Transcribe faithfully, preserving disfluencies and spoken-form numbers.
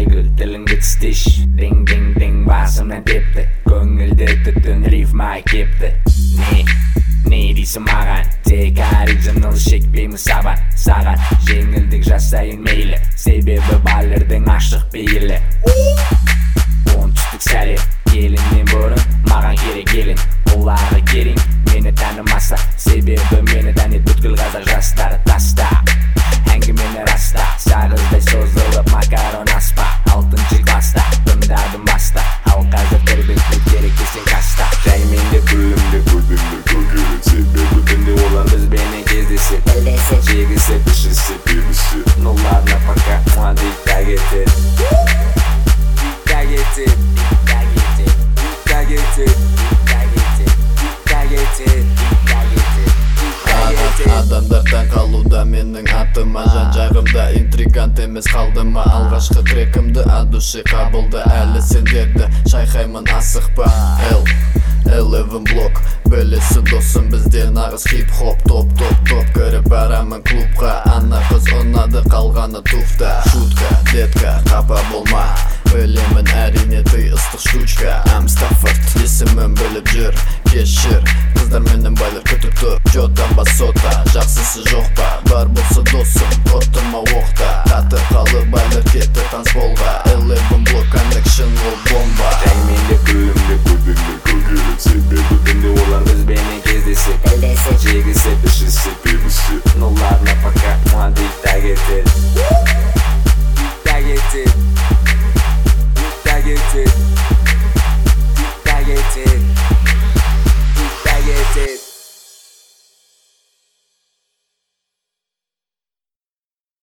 kaygı dilingde tistiş. Ding ding ding basımdan tepti. Көңілді түтін рифма кепті. Не, не дейсің маған? Тек оригинал шекпеймін сабан. Саған жеңілдік жасайын мейлі, себебі балердің ашық пейілі. Оңтүстік сәлем, келіннен бұрын маған керек келін. Олағы керең, мені танымаса, себебі мені танит бүткіл қазақ жастары таста. Әңгімені раста, сағыздай созылып макарон аспа. Алтыншы класста, тыңдадым баста, ал қазір тұрдың күт керек десең каста. Жайменде күлімді көтімді көгерін, себебі күнде олар бізбенен кездесіп, жегісіп, ішісіп, бемісіп. Нуларына пока муады тагеті, тагеті, тагеті, тагеті, тагеті, тагеті, тагеті. Адамдардан қалуда менің атыма, жан-жағымда интригант емес қалдыма. Алғашқы трекімді адуши қабылды, әлі сендерді шайқаймын асықпа. Эл, элевен блок, білесі досым, бізде нағыз хип-хоп. Топ, топ, топ, кіріп барамын клубқа. Ана қыз ұнады, қалғаны туфта. Шутка, детка, қапа болма, білемін әрине ты ыстық штучка. Амстафорд, есімін біліп жүр, кешір. Қыздар менің байлар күтіп тұр, жодан басота. Жақсысы жоқ па, бар болса досым, ұртыма оқта. Қатып қалып байлар кетті танцполға. элевен блок коннекшн